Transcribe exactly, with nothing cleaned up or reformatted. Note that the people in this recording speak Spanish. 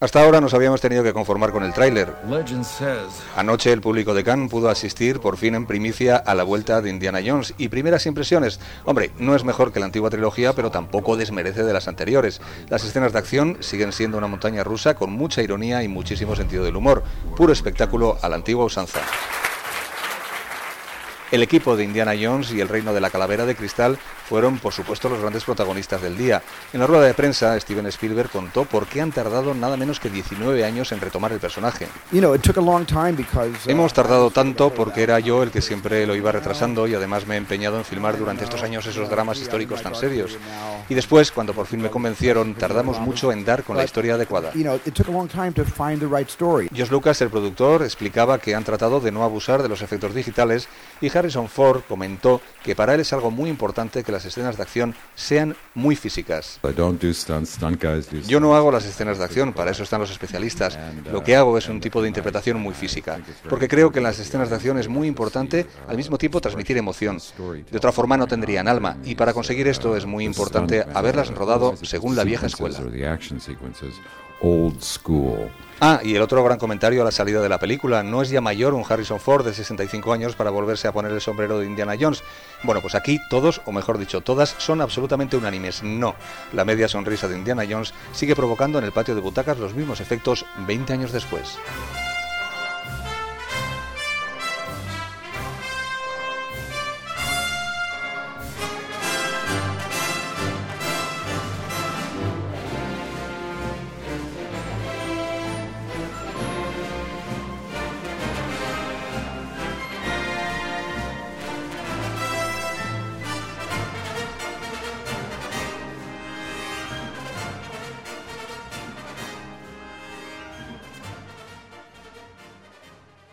Hasta ahora nos habíamos tenido que conformar con el tráiler. Anoche el público de Cannes pudo asistir por fin en primicia a la vuelta de Indiana Jones. Y primeras impresiones, hombre, no es mejor que la antigua trilogía, pero tampoco desmerece de las anteriores. Las escenas de acción siguen siendo una montaña rusa con mucha ironía y muchísimo sentido del humor. Puro espectáculo a la antigua usanza. El equipo de Indiana Jones y el Reino de la Calavera de Cristal fueron, por supuesto, los grandes protagonistas del día. En la rueda de prensa, Steven Spielberg contó por qué han tardado nada menos que diecinueve años en retomar el personaje. Hemos tardado tanto porque era yo el que siempre lo iba retrasando y además me he empeñado en filmar durante estos años esos dramas históricos tan serios. Y después, cuando por fin me convencieron, tardamos mucho en dar con la historia adecuada. George Lucas, el productor, explicaba que han tratado de no abusar de los efectos digitales y Harrison Ford comentó que para él es algo muy importante que las escenas de acción sean muy físicas. Yo no hago las escenas de acción, para eso están los especialistas. Lo que hago es un tipo de interpretación muy física, porque creo que en las escenas de acción es muy importante al mismo tiempo transmitir emoción. De otra forma no tendrían alma, y para conseguir esto es muy importante haberlas rodado según la vieja escuela. Ah, y el otro gran comentario a la salida de la película: no es ya mayor un Harrison Ford de sesenta y cinco años para volverse a poner el sombrero de Indiana Jones. Bueno, pues aquí todos, o mejor dicho, todas, son absolutamente unánimes. No, la media sonrisa de Indiana Jones sigue provocando en el patio de butacas los mismos efectos veinte años después.